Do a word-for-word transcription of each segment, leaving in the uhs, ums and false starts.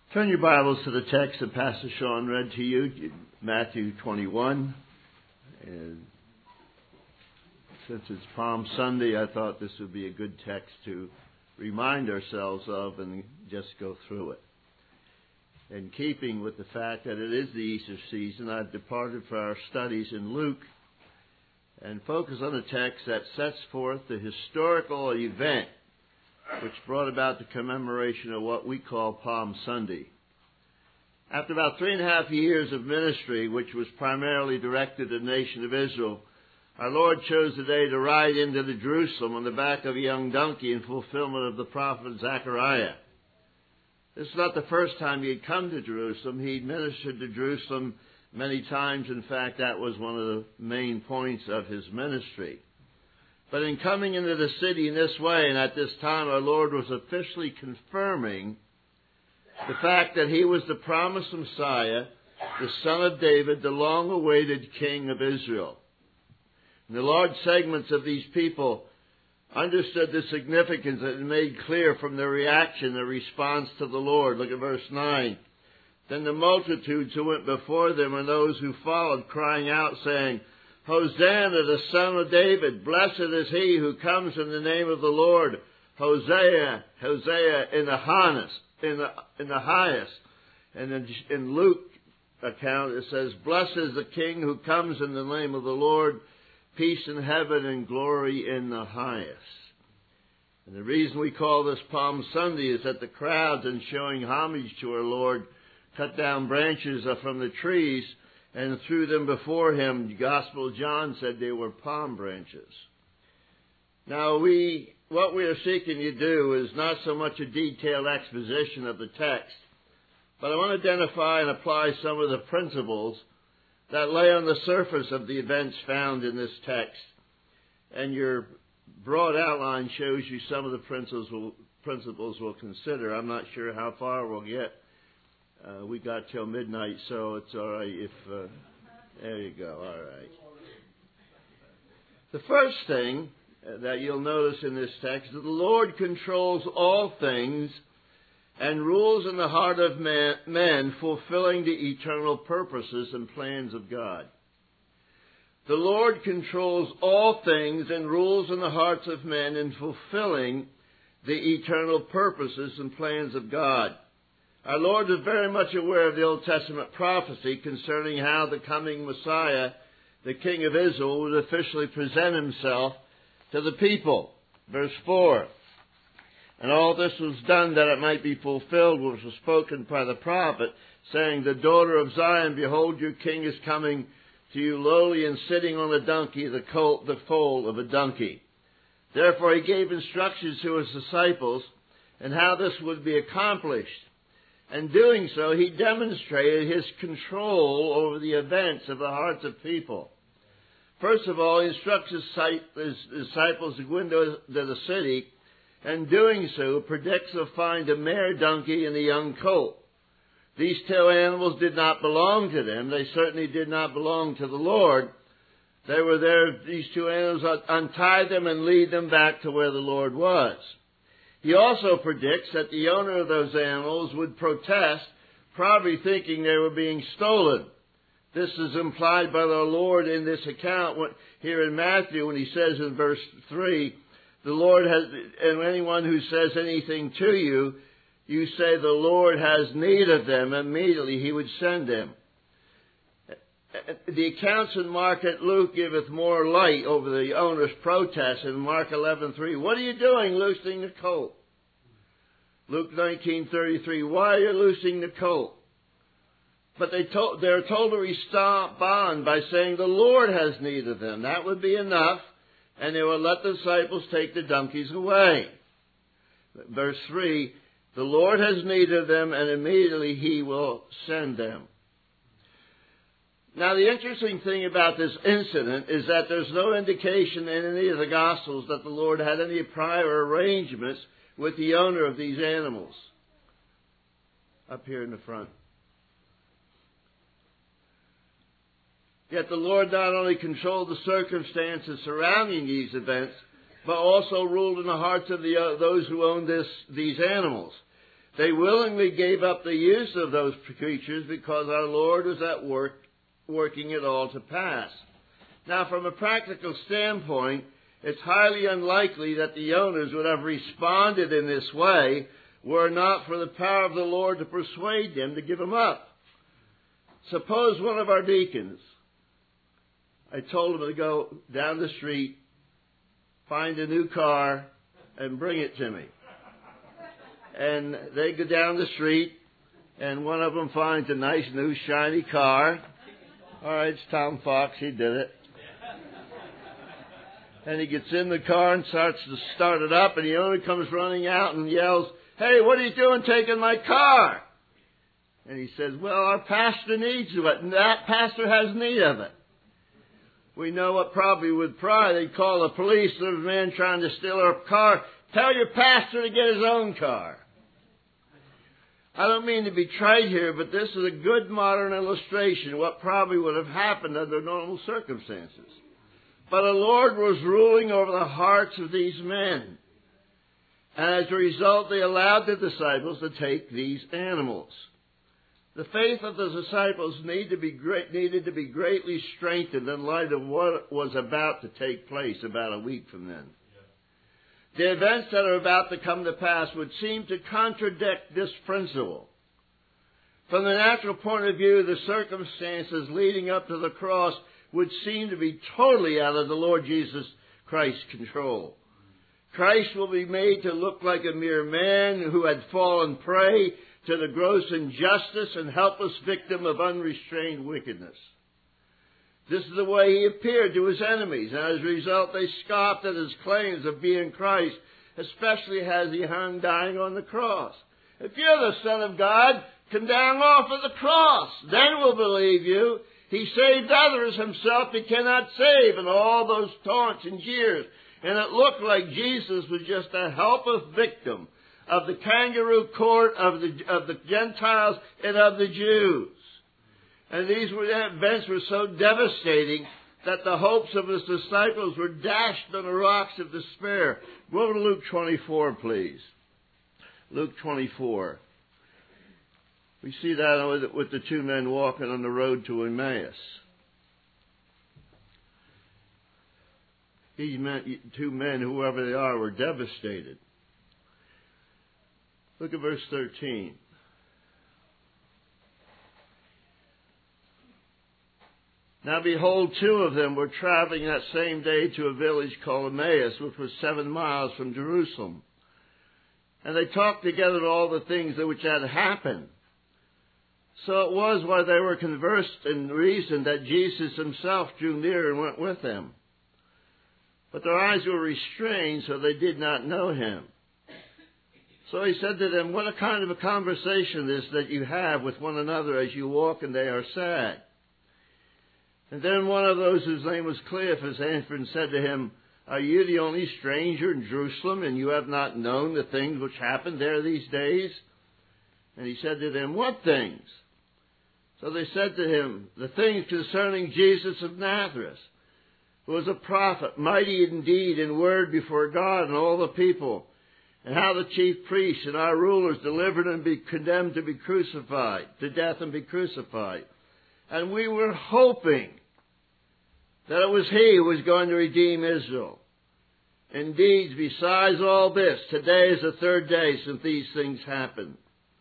Turn your Bibles to the text that Pastor Sean read to you, Matthew twenty-one. And since it's Palm Sunday, I thought this would be a good text to remind ourselves of and just go through it. In keeping with the fact that it is the Easter season, I've departed for our studies in Luke and focus on a text that sets forth the historical event which brought about the commemoration of what we call Palm Sunday. After about three and a half years of ministry, which was primarily directed to the nation of Israel, our Lord chose the day to ride into the Jerusalem on the back of a young donkey in fulfillment of the prophet Zechariah. This is not the first time he had come to Jerusalem. He'd ministered to Jerusalem many times. In fact, that was one of the main points of his ministry. But in coming into the city in this way, and at this time, our Lord was officially confirming the fact that he was the promised Messiah, the Son of David, the long-awaited King of Israel. And the large segments of these people understood the significance and made clear from their reaction, their response to the Lord. Look at verse nine. Then the multitudes who went before them and those who followed, crying out, saying, Hosanna, the Son of David. Blessed is he who comes in the name of the Lord. Hosea, Hosea in the highest. In the, in the highest. And in, in Luke's account it says, Blessed is the King who comes in the name of the Lord. Peace in heaven and glory in the highest. And the reason we call this Palm Sunday is that the crowds, in showing homage to our Lord, cut down branches from the trees and threw them before him. The Gospel of John said they were palm branches. Now, we, what we are seeking to do is not so much a detailed exposition of the text, but I want to identify and apply some of the principles that lay on the surface of the events found in this text. And your broad outline shows you some of the principles we'll, principles we'll consider. I'm not sure how far we'll get. Uh, we got till midnight, so it's all right if... Uh, there you go, all right. The first thing that you'll notice in this text is that the Lord controls all things and rules in the heart of man, men, fulfilling the eternal purposes and plans of God. The Lord controls all things and rules in the hearts of men in fulfilling the eternal purposes and plans of God. Our Lord was very much aware of the Old Testament prophecy concerning how the coming Messiah, the King of Israel, would officially present himself to the people. Verse four. And all this was done that it might be fulfilled, which was spoken by the prophet, saying, The daughter of Zion, behold, your king is coming to you lowly and sitting on a donkey, the colt, the foal of a donkey. Therefore he gave instructions to his disciples and how this would be accomplished. And doing so, he demonstrated his control over the events of the hearts of people. First of all, he instructs his disciples to go into the city, and doing so, predicts they'll find a mare donkey and a young colt. These two animals did not belong to them. They certainly did not belong to the Lord. They were there, these two animals, untie them and lead them back to where the Lord was. He also predicts that the owner of those animals would protest, probably thinking they were being stolen. This is implied by the Lord in this account here in Matthew when he says in verse three, the Lord has, and anyone who says anything to you, you say the Lord has need of them, immediately he would send them. The accounts in Mark and Luke giveth more light over the owner's protest in Mark eleven three. What are you doing loosing the colt? Luke nineteen thirty-three. Why are you loosing the colt? But they told, they're told to respond by saying the Lord has need of them. That would be enough, and they will let the disciples take the donkeys away. Verse three. The Lord has need of them, and immediately he will send them. Now, the interesting thing about this incident is that there's no indication in any of the Gospels that the Lord had any prior arrangements with the owner of these animals. Up here in the front. Yet the Lord not only controlled the circumstances surrounding these events, but also ruled in the hearts of the, uh, those who owned this, these animals. They willingly gave up the use of those creatures because our Lord was at work, working it all to pass. Now, from a practical standpoint, it's highly unlikely that the owners would have responded in this way were it not for the power of the Lord to persuade them to give them up. Suppose one of our deacons, I told him to go down the street, find a new car, and bring it to me. And they go down the street, and one of them finds a nice new shiny car. All right, it's Tom Fox, he did it. And he gets in the car and starts to start it up, and the owner comes running out and yells, "Hey, what are you doing taking my car?" And he says, "Well, our pastor needs it, and that pastor has need of it." We know what probably with pride they'd call the police. There's a man trying to steal our car. Tell your pastor to get his own car. I don't mean to be trite here, but this is a good modern illustration of what probably would have happened under normal circumstances. But the Lord was ruling over the hearts of these men. And as a result, they allowed the disciples to take these animals. The faith of the disciples need to be great, needed to be greatly strengthened in light of what was about to take place about a week from then. The events that are about to come to pass would seem to contradict this principle. From the natural point of view, the circumstances leading up to the cross would seem to be totally out of the Lord Jesus Christ's control. Christ will be made to look like a mere man who had fallen prey to the gross injustice and helpless victim of unrestrained wickedness. This is the way he appeared to his enemies, and as a result they scoffed at his claims of being Christ, especially as he hung dying on the cross. If you're the Son of God, come down off of the cross. Then we'll believe you. He saved others, himself he cannot save, and all those taunts and jeers. And it looked like Jesus was just a helpless victim of the kangaroo court of the, of the Gentiles and of the Jews. And these were, events were so devastating that the hopes of his disciples were dashed on the rocks of despair. Go to Luke twenty-four, please. Luke twenty-four. We see that with the two men walking on the road to Emmaus. These men, two men, whoever they are, were devastated. Look at verse thirteen. Now behold, two of them were traveling that same day to a village called Emmaus, which was seven miles from Jerusalem. And they talked together of all the things which had happened. So it was while they were conversed and reasoned that Jesus himself drew near and went with them. But their eyes were restrained, so they did not know him. So he said to them, "What a kind of a conversation is that you have with one another as you walk and they are sad?" And then one of those whose name was Cleophas answered and said to him, "Are you the only stranger in Jerusalem, and you have not known the things which happened there these days?" And he said to them, "What things?" So they said to him, "The things concerning Jesus of Nazareth, who was a prophet, mighty in deed and word before God and all the people, and how the chief priests and our rulers delivered him and be condemned to be crucified, to death and be crucified. And we were hoping that it was he who was going to redeem Israel. Indeed, besides all this, today is the third day since these things happened."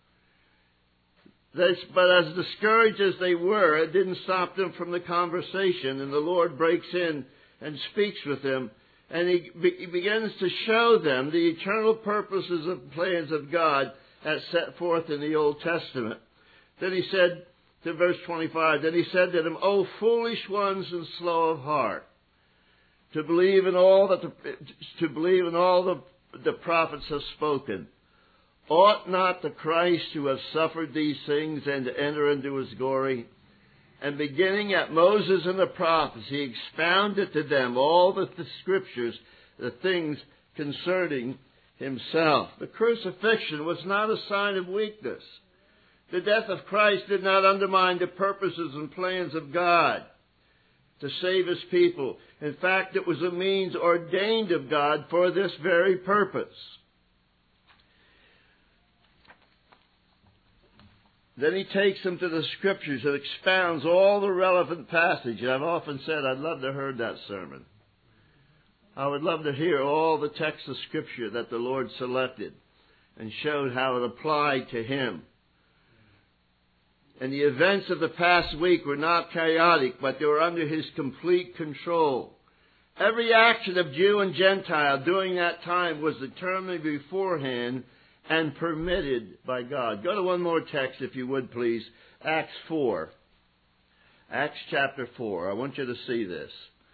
This, but as discouraged as they were, it didn't stop them from the conversation, and the Lord breaks in and speaks with them, and he, be, he begins to show them the eternal purposes and plans of God as set forth in the Old Testament. Then he said, to verse twenty-five, then he said to them, "O foolish ones and slow of heart, to believe in all that the, to believe in all the, the prophets have spoken. Ought not the Christ to have suffered these things and to enter into his glory?" And beginning at Moses and the prophets, he expounded to them all the, the scriptures, the things concerning himself. The crucifixion was not a sign of weakness. The death of Christ did not undermine the purposes and plans of God to save his people. In fact, it was a means ordained of God for this very purpose. Then he takes them to the Scriptures and expounds all the relevant passages. I've often said I'd love to have heard that sermon. I would love to hear all the texts of Scripture that the Lord selected and showed how it applied to him. And the events of the past week were not chaotic, but they were under his complete control. Every action of Jew and Gentile during that time was determined beforehand and permitted by God. Go to one more text, if you would, please. Acts four. Acts chapter four. I want you to see this.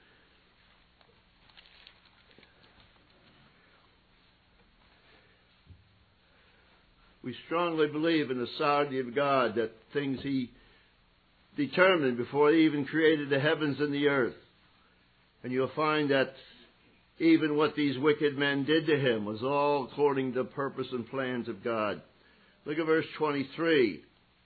We strongly believe in the sovereignty of God, that things he determined before he even created the heavens and the earth. And you'll find that even what these wicked men did to him was all according to the purpose and plans of God. Look at verse twenty-three.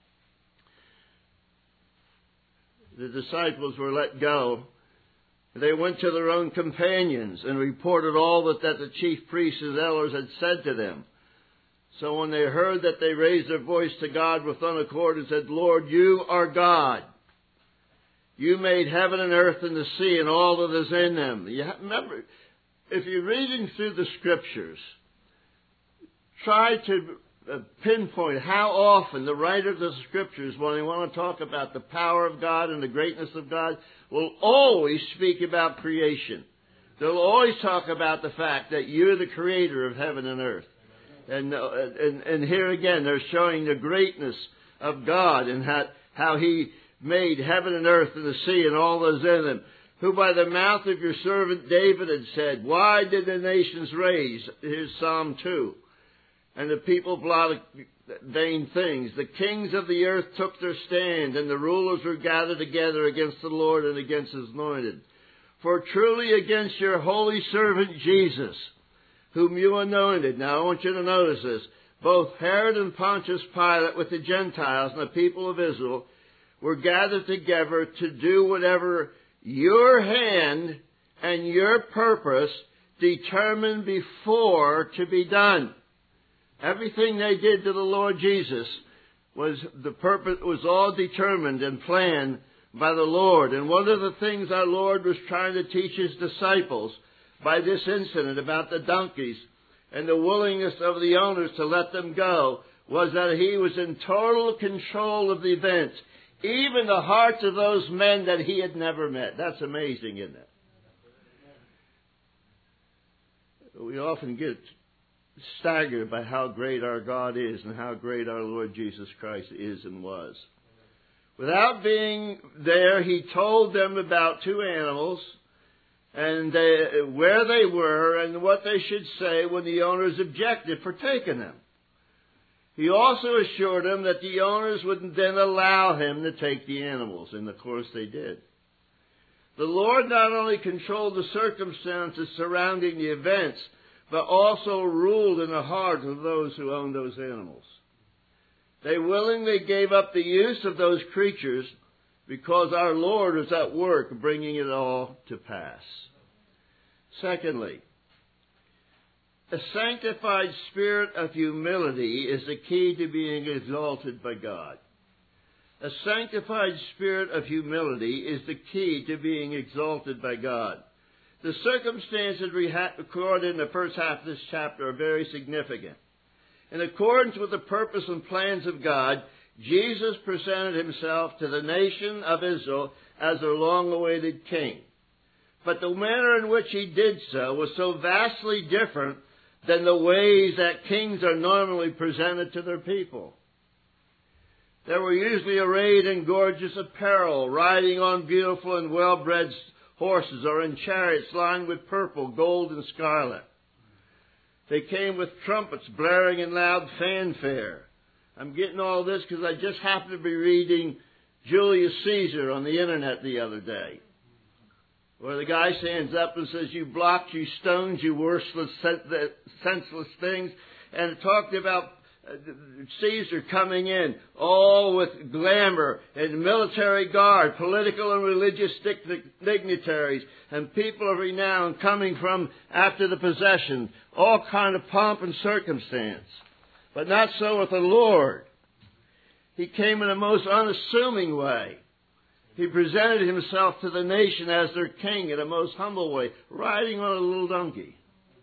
The disciples were let go. They went to their own companions and reported all that, that the chief priests and elders had said to them. So when they heard that, they raised their voice to God with one accord and said, Lord, you are God. You made heaven and earth and the sea and all that is in them. You remember, if you're reading through the Scriptures, try to pinpoint how often the writer of the Scriptures, when they want to talk about the power of God and the greatness of God, will always speak about creation. They'll always talk about the fact that you're the creator of heaven and earth. And, uh, and, and here again, they're showing the greatness of God and how, how he made heaven and earth and the sea and all those in them, who by the mouth of your servant David had said, why did the nations rage? Here's Psalm two. And the people plotted vain things. The kings of the earth took their stand, and the rulers were gathered together against the Lord and against his anointed. For truly against your holy servant Jesus, whom you anointed. Now I want you to notice this. Both Herod and Pontius Pilate with the Gentiles and the people of Israel were gathered together to do whatever your hand and your purpose determined before to be done. Everything they did to the Lord Jesus was the purpose was all determined and planned by the Lord. And one of the things our Lord was trying to teach his disciples by this incident about the donkeys and the willingness of the owners to let them go was that he was in total control of the events, even the hearts of those men that he had never met. That's amazing, isn't it? We often get staggered by how great our God is and how great our Lord Jesus Christ is and was. Without being there, he told them about two animals and they, where they were and what they should say when the owners objected for taking them. He also assured them that the owners would then allow him to take the animals, and of course they did. The Lord not only controlled the circumstances surrounding the events, but also ruled in the hearts of those who owned those animals. They willingly gave up the use of those creatures because our Lord was at work bringing it all to pass. Secondly, a sanctified spirit of humility is the key to being exalted by God. A sanctified spirit of humility is the key to being exalted by God. The circumstances recorded in the first half of this chapter are very significant. In accordance with the purpose and plans of God, Jesus presented himself to the nation of Israel as their long-awaited king. But the manner in which he did so was so vastly different than the ways that kings are normally presented to their people. They were usually arrayed in gorgeous apparel, riding on beautiful and well-bred horses or in chariots lined with purple, gold, and scarlet. They came with trumpets blaring in loud fanfare. I'm getting all this because I just happened to be reading Julius Caesar on the internet the other day, where the guy stands up and says, you blocks, you stones, you worthless, senseless things. And it talked about Caesar coming in, all with glamour and military guard, political and religious dignitaries, and people of renown coming from after the possession, all kind of pomp and circumstance. But not so with the Lord. He came in a most unassuming way. He presented himself to the nation as their king in a most humble way, riding on a little donkey.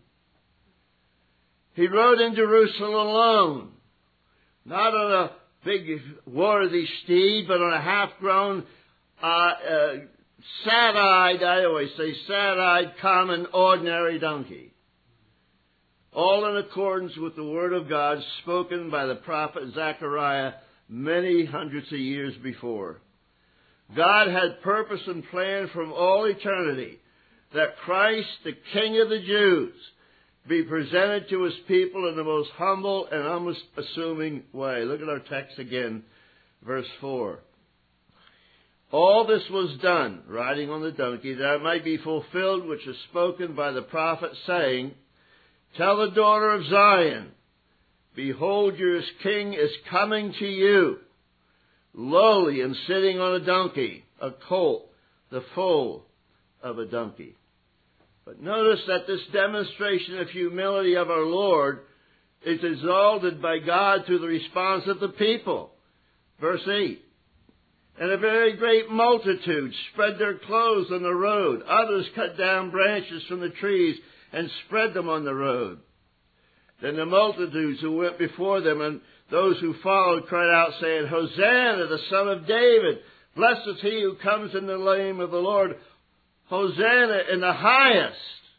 He rode in Jerusalem alone, not on a big worthy steed, but on a half-grown, uh, uh, sad-eyed, I always say sad-eyed, common, ordinary donkey. All in accordance with the Word of God spoken by the prophet Zechariah many hundreds of years before. God had purpose and plan from all eternity that Christ, the King of the Jews, be presented to His people in the most humble and unassuming way. Look at our text again, verse four. All this was done, riding on the donkey, that it might be fulfilled which is spoken by the prophet, saying, Tell the daughter of Zion, Behold, your king is coming to you, lowly and sitting on a donkey, a colt, the foal of a donkey. But notice that this demonstration of humility of our Lord is exalted by God through the response of the people. Verse eight. And a very great multitude spread their clothes on the road. Others cut down branches from the trees and spread them on the road. Then the multitudes who went before them and those who followed cried out, saying, Hosanna, the Son of David! Blessed is he who comes in the name of the Lord! Hosanna in the highest!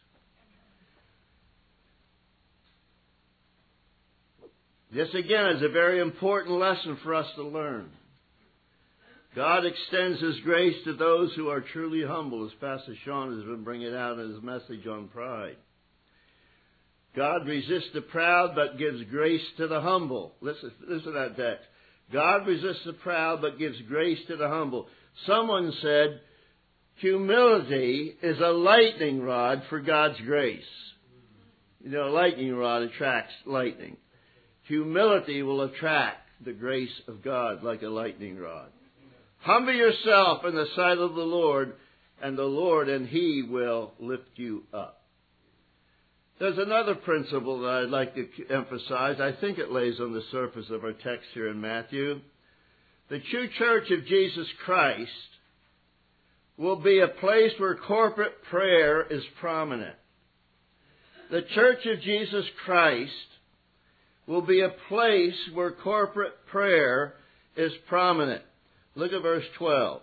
This again is a very important lesson for us to learn. God extends His grace to those who are truly humble, as Pastor Sean has been bringing out in his message on pride. God resists the proud but gives grace to the humble. Listen, listen to that text. God resists the proud but gives grace to the humble. Someone said, humility is a lightning rod for God's grace. You know, a lightning rod attracts lightning. Humility will attract the grace of God like a lightning rod. Humble yourself in the sight of the Lord, and the Lord and He will lift you up. There's another principle that I'd like to emphasize. I think it lays on the surface of our text here in Matthew. The true church of Jesus Christ will be a place where corporate prayer is prominent. The church of Jesus Christ will be a place where corporate prayer is prominent. Look at verse twelve.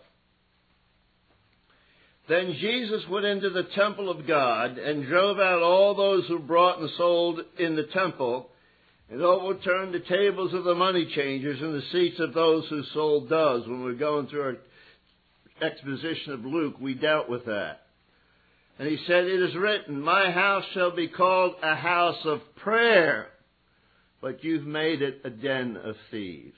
Then Jesus went into the temple of God and drove out all those who bought and sold in the temple, and overturned the tables of the money changers and the seats of those who sold doves. When we're going through our exposition of Luke, we dealt with that. And He said, It is written, My house shall be called a house of prayer, but you've made it a den of thieves.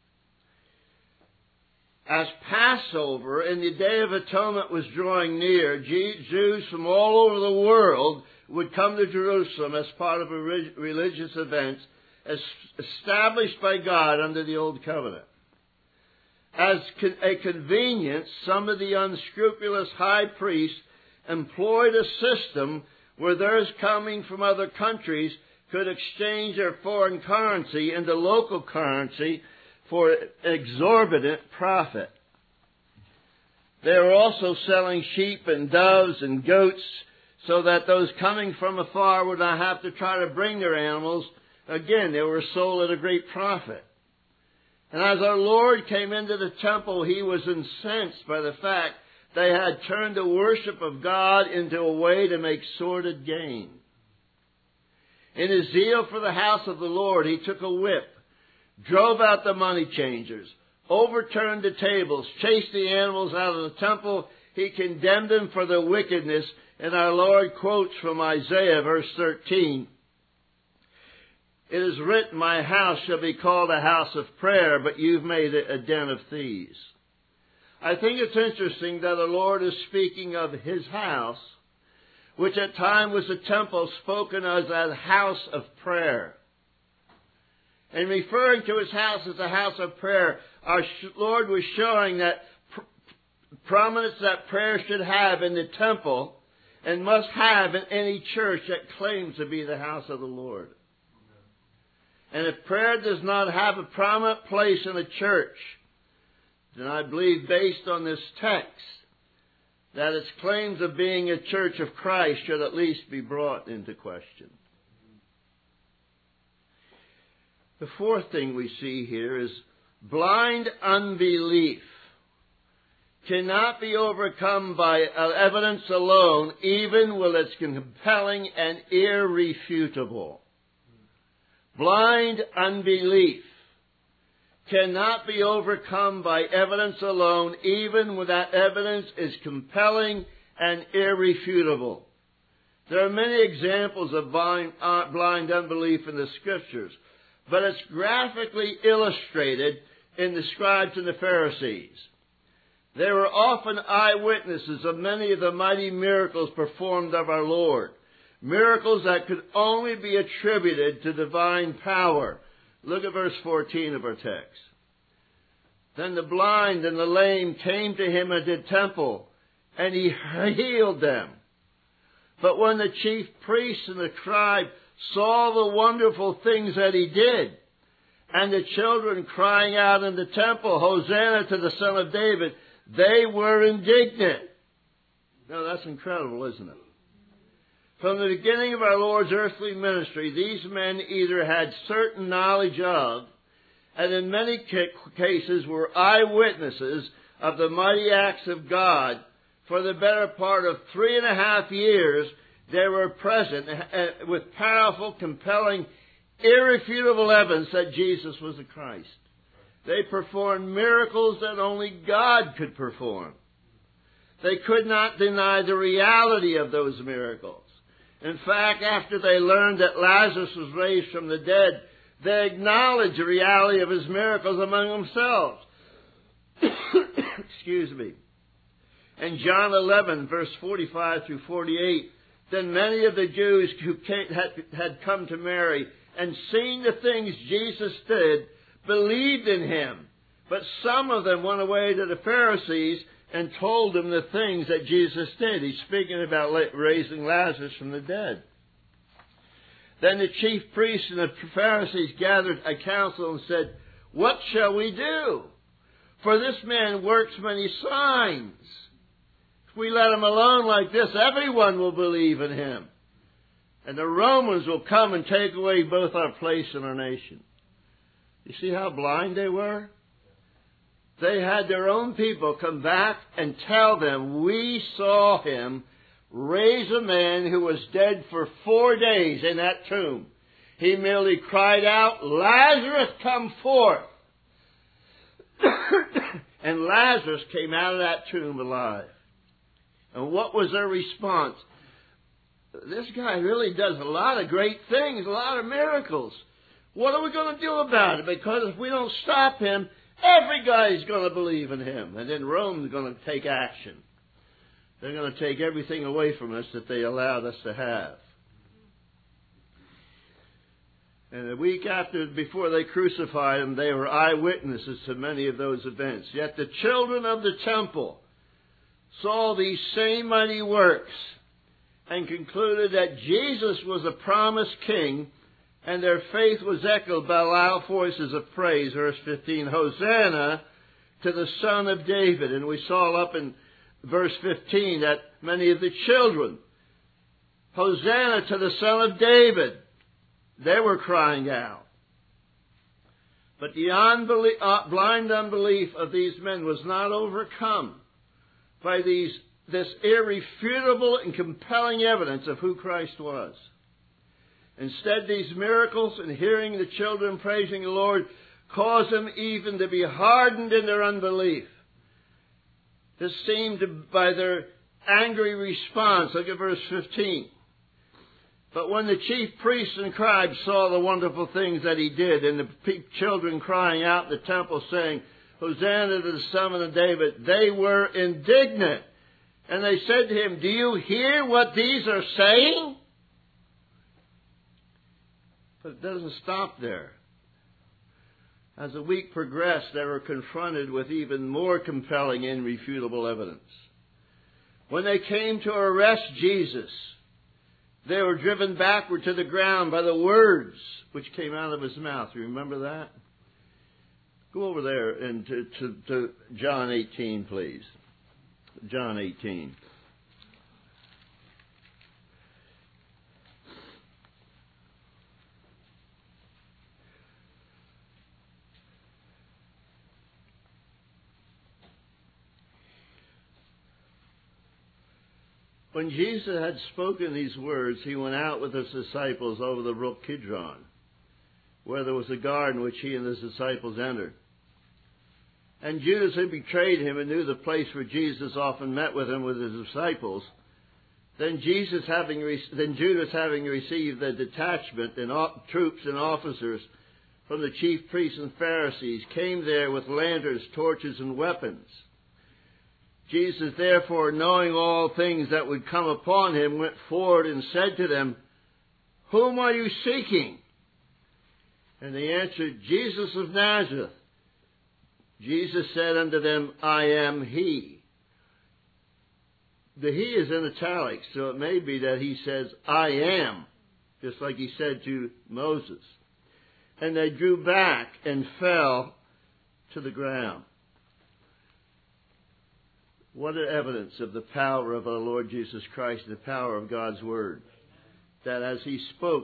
As Passover and the Day of Atonement was drawing near, Jews from all over the world would come to Jerusalem as part of a religious event established by God under the Old Covenant. As a convenience, some of the unscrupulous high priests employed a system where those coming from other countries could exchange their foreign currency into local currency for exorbitant profit. They were also selling sheep and doves and goats so that those coming from afar would not have to try to bring their animals. Again, they were sold at a great profit. And as our Lord came into the temple, He was incensed by the fact they had turned the worship of God into a way to make sordid gain. In His zeal for the house of the Lord, He took a whip, drove out the money changers, overturned the tables, chased the animals out of the temple. He condemned them for their wickedness. And our Lord quotes from Isaiah verse thirteen. It is written, My house shall be called a house of prayer, but you've made it a den of thieves. I think it's interesting that the Lord is speaking of His house, which at time was a temple spoken as a house of prayer. And referring to His house as a house of prayer, our Lord was showing that pr- prominence that prayer should have in the temple and must have in any church that claims to be the house of the Lord. And if prayer does not have a prominent place in a church, then I believe, based on this text, that its claims of being a church of Christ should at least be brought into question. The fourth thing we see here is blind unbelief cannot be overcome by evidence alone, even when it's compelling and irrefutable. Blind unbelief cannot be overcome by evidence alone, even when that evidence is compelling and irrefutable. There are many examples of blind, uh, blind unbelief in the Scriptures, but it's graphically illustrated in the scribes and the Pharisees. They were often eyewitnesses of many of the mighty miracles performed of our Lord. Miracles that could only be attributed to divine power. Look at verse fourteen of our text. Then the blind and the lame came to him at the temple, and he healed them. But when the chief priests and the scribes saw the wonderful things that he did, and the children crying out in the temple, Hosanna to the Son of David, they were indignant. Now that's incredible, isn't it? From the beginning of our Lord's earthly ministry, these men either had certain knowledge of, and in many cases were eyewitnesses of the mighty acts of God. For the better part of three and a half years, they were present with powerful, compelling, irrefutable evidence that Jesus was the Christ. They performed miracles that only God could perform. They could not deny the reality of those miracles. In fact, after they learned that Lazarus was raised from the dead, they acknowledged the reality of his miracles among themselves. Excuse me. In John eleven, verse forty-five through forty-eight, then many of the Jews who came, had, had come to Mary and seen the things Jesus did believed in him. But some of them went away to the Pharisees and told them the things that Jesus did. He's speaking about raising Lazarus from the dead. Then the chief priests and the Pharisees gathered a council and said, what shall we do? For this man works many signs. If we let him alone like this, everyone will believe in him. And the Romans will come and take away both our place and our nation. You see how blind they were? They had their own people come back and tell them, we saw him raise a man who was dead for four days in that tomb. He merely cried out, Lazarus, come forth. And Lazarus came out of that tomb alive. And what was their response? This guy really does a lot of great things, a lot of miracles. What are we going to do about it? Because if we don't stop him, every guy is going to believe in him. And then Rome's going to take action. They're going to take everything away from us that they allowed us to have. And a week after, before they crucified him, they were eyewitnesses to many of those events. Yet the children of the temple saw these same mighty works and concluded that Jesus was a promised king, and their faith was echoed by loud voices of praise. Verse fifteen, Hosanna to the Son of David. And we saw up in verse fifteen that many of the children, Hosanna to the Son of David, they were crying out. But the unbelie- uh, blind unbelief of these men was not overcome by these this irrefutable and compelling evidence of who Christ was. Instead, these miracles and hearing the children praising the Lord caused them even to be hardened in their unbelief. This seemed to, by their angry response. Look at verse fifteen. But when the chief priests and scribes saw the wonderful things that he did, and the children crying out in the temple saying, Hosanna to the Son of David, they were indignant. And they said to him, do you hear what these are saying? But it doesn't stop there. As the week progressed, they were confronted with even more compelling and irrefutable evidence. When they came to arrest Jesus, They were driven backward to the ground by the words which came out of his mouth. You remember that? Go over there and to, to, to John eighteen, please. John eighteen. When Jesus had spoken these words, he went out with his disciples over the brook Kidron, where there was a garden which he and his disciples entered. And Judas, who betrayed him and knew the place where Jesus often met with him with his disciples, then Jesus, having re- then Judas, having received the detachment and o- troops and officers from the chief priests and Pharisees, came there with lanterns, torches, and weapons. Jesus, therefore, knowing all things that would come upon him, went forward and said to them, "Whom are you seeking?" And they answered, "Jesus of Nazareth." Jesus said unto them, "I am he." The he is in italics, so it may be that he says, "I am," just like he said to Moses. And they drew back and fell to the ground. What an evidence of the power of our Lord Jesus Christ, the power of God's Word. That as he spoke,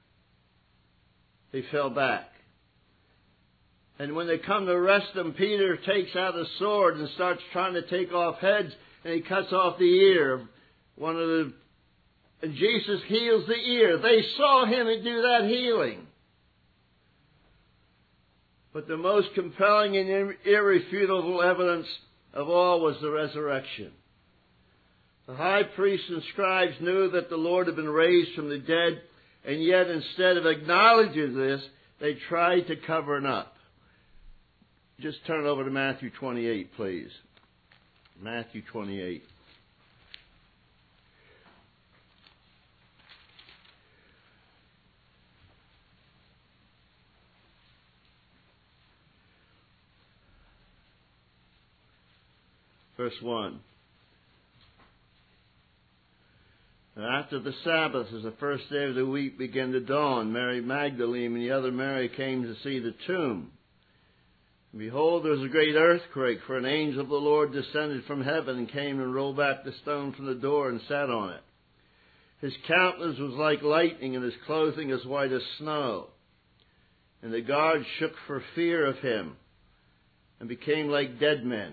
they fell back. And when they come to arrest them, Peter takes out a sword and starts trying to take off heads, and he cuts off the ear of one of the... And Jesus heals the ear. They saw him do that healing. But the most compelling and irrefutable evidence of all was the resurrection. The high priests and scribes knew that the Lord had been raised from the dead, and yet instead of acknowledging this, they tried to cover it up. Just turn over to Matthew twenty-eight, please. Matthew twenty-eight. Verse one. And after the Sabbath, as the first day of the week began to dawn, Mary Magdalene and the other Mary came to see the tomb. And behold, there was a great earthquake, for an angel of the Lord descended from heaven and came and rolled back the stone from the door and sat on it. His countenance was like lightning, and his clothing as white as snow. And the guards shook for fear of him and became like dead men.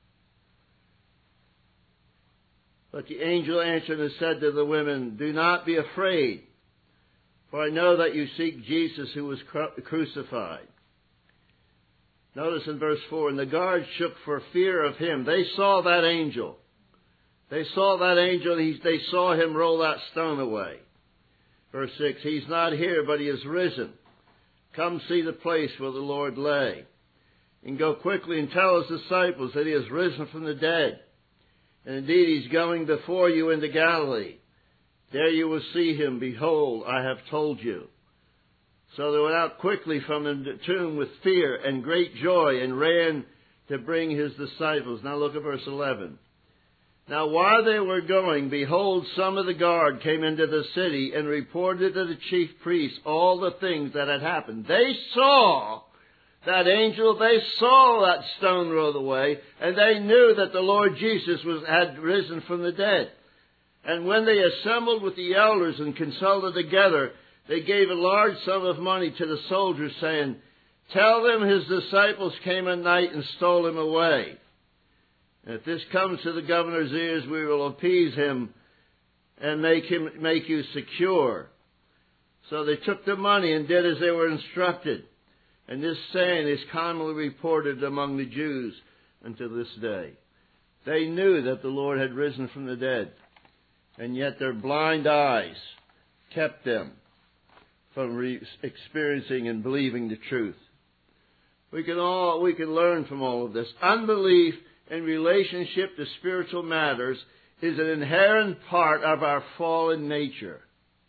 But the angel answered and said to the women, "Do not be afraid, for I know that you seek Jesus who was crucified." Notice in verse four, and the guards shook for fear of him. They saw that angel. They saw that angel. They saw him roll that stone away. Verse six, he's not here, but he is risen. Come see the place where the Lord lay. And go quickly and tell his disciples that he is risen from the dead. And indeed, he's going before you into Galilee. There you will see him. Behold, I have told you. So they went out quickly from the tomb with fear and great joy and ran to bring his disciples. Now look at verse eleven. Now while they were going, behold, some of the guard came into the city and reported to the chief priests all the things that had happened. They saw that angel, they saw that stone rolled away, and they knew that the Lord Jesus was, had risen from the dead. And when they assembled with the elders and consulted together, they gave a large sum of money to the soldiers, saying, "Tell them his disciples came at night and stole him away. And if this comes to the governor's ears, we will appease him and make him make you secure." So they took the money and did as they were instructed. And this saying is commonly reported among the Jews until this day. They knew that the Lord had risen from the dead, and yet their blind eyes kept them from re- experiencing and believing the truth. We can all we can learn from all of this. Unbelief in relationship to spiritual matters is an inherent part of our fallen nature.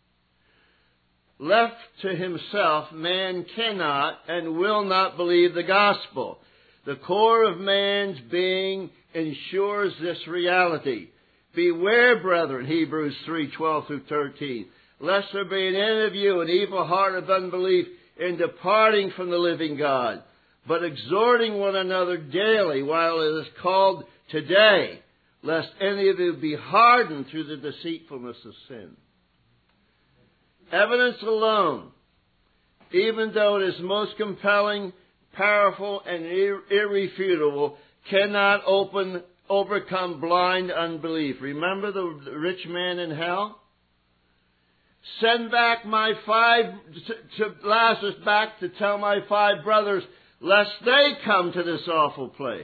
Left to himself, man cannot and will not believe the gospel. The core of man's being ensures this reality. Beware, brethren, Hebrews three twelve through thirteen, lest there be in any of you an evil heart of unbelief in departing from the living God, but exhorting one another daily while it is called today, lest any of you be hardened through the deceitfulness of sin. Evidence alone, even though it is most compelling, powerful, and ir- irrefutable, cannot open, overcome blind unbelief. Remember the rich man in hell? Send back my five, to, to Lazarus back to tell my five brothers, lest they come to this awful place.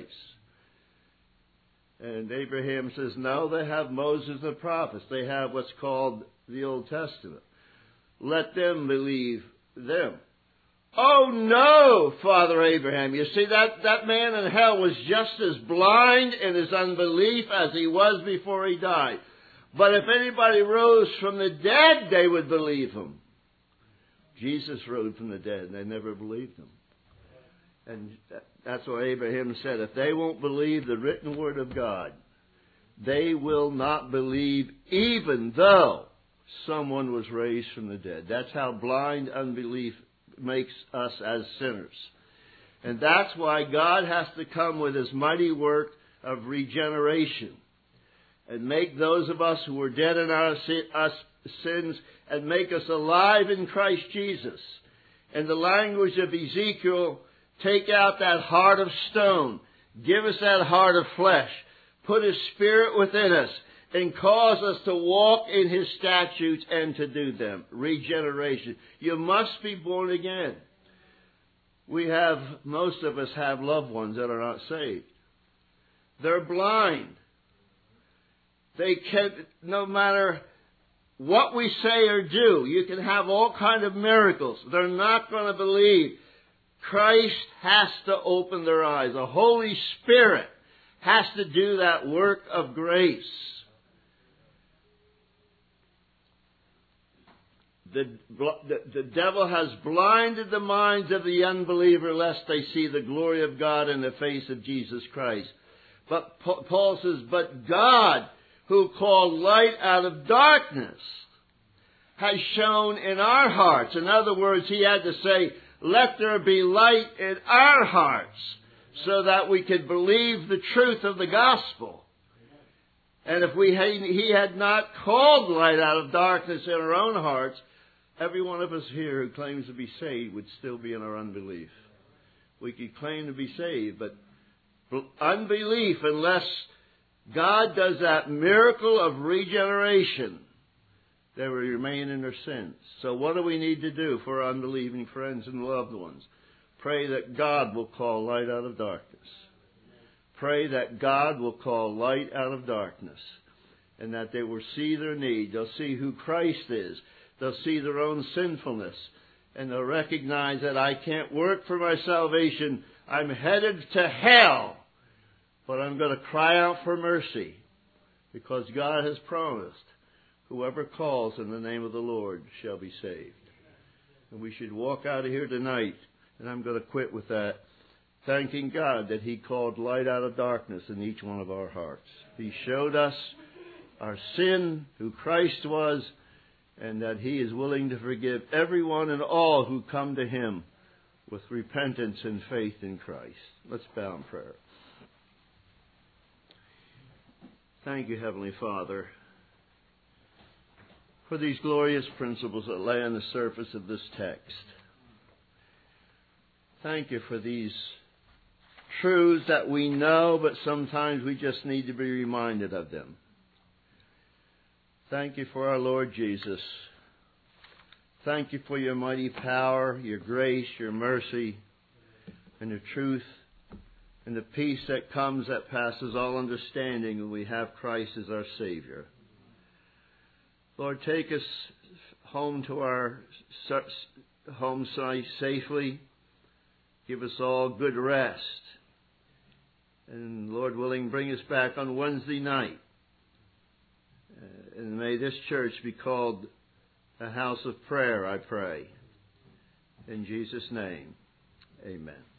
And Abraham says, no, they have Moses and the prophets. They have what's called the Old Testament. Let them believe them. Oh no, Father Abraham. You see, that, that man in hell was just as blind in his unbelief as he was before he died. But if anybody rose from the dead, they would believe him. Jesus rose from the dead, and they never believed him. And that's what Abraham said. If they won't believe the written word of God, they will not believe even though someone was raised from the dead. That's how blind unbelief makes us as sinners. And that's why God has to come with his mighty work of regeneration and make those of us who were dead in our sins and make us alive in Christ Jesus. In the language of Ezekiel, take out that heart of stone. Give us that heart of flesh. Put his Spirit within us and cause us to walk in his statutes and to do them. Regeneration. You must be born again. We have, most of us have loved ones that are not saved. They're blind. They can, no matter what we say or do, you can have all kinds of miracles. They're not going to believe. Christ has to open their eyes. The Holy Spirit has to do that work of grace. The, the, the devil has blinded the minds of the unbeliever lest they see the glory of God in the face of Jesus Christ. But Paul says, but God, who called light out of darkness, has shone in our hearts. In other words, he had to say, let there be light in our hearts so that we could believe the truth of the gospel. And if we had, he had not called light out of darkness in our own hearts, every one of us here who claims to be saved would still be in our unbelief. We could claim to be saved, but unbelief, unless God does that miracle of regeneration, they will remain in their sins. So what do we need to do for our unbelieving friends and loved ones? Pray that God will call light out of darkness. Pray that God will call light out of darkness, and that they will see their need. They'll see who Christ is. They'll see their own sinfulness, and they'll recognize that I can't work for my salvation. I'm headed to hell, but I'm going to cry out for mercy, because God has promised, whoever calls in the name of the Lord shall be saved. And we should walk out of here tonight, and I'm going to quit with that, thanking God that he called light out of darkness in each one of our hearts. He showed us our sin, who Christ was, and that he is willing to forgive everyone and all who come to him with repentance and faith in Christ. Let's bow in prayer. Thank you, Heavenly Father, for these glorious principles that lay on the surface of this text. Thank you for these truths that we know, but sometimes we just need to be reminded of them. Thank you for our Lord Jesus. Thank you for your mighty power, your grace, your mercy, and the truth, and the peace that comes that passes all understanding when we have Christ as our Savior. Lord, take us home to our home site safely. Give us all good rest. And Lord willing, bring us back on Wednesday night. And may this church be called a house of prayer, I pray. In Jesus' name, amen.